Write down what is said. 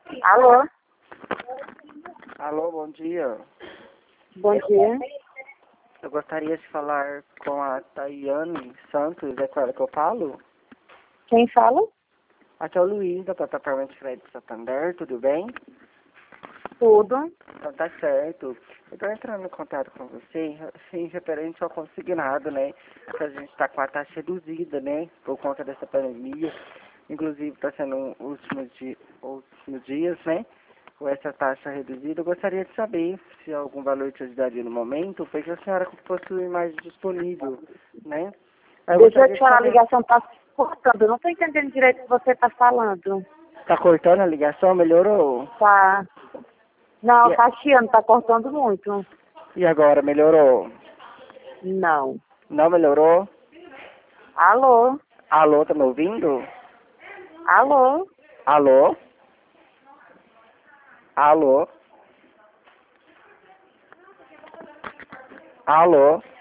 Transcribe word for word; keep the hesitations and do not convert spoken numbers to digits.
Alô? Alô, bom dia. Bom dia. Eu gostaria de falar com a Tayane Santos, é com ela que eu falo? Quem fala? Aqui é o Luiz, da plataforma de crédito Santander, tudo bem? Tudo. Então tá certo. Eu tô entrando em contato com você, assim, referente ao consignado, né? Que a gente tá com a taxa reduzida, né? Por conta dessa pandemia. Inclusive tá sendo últimos, di últimos dias, né? Com essa taxa reduzida. Eu gostaria de saber se algum valor te ajudaria no momento, porque a senhora possui mais disponível, né? Aí eu Deixa eu gostaria te de falar, a saber. ligação tá cortando. Eu não tô entendendo direito o que você tá falando. Tá cortando a ligação? Melhorou? Tá. Não, E, tá chiando, tá cortando muito. e agora, melhorou? Não. Não melhorou? Alô? Alô, tá me ouvindo? Alô? Alô? Alô? Alô?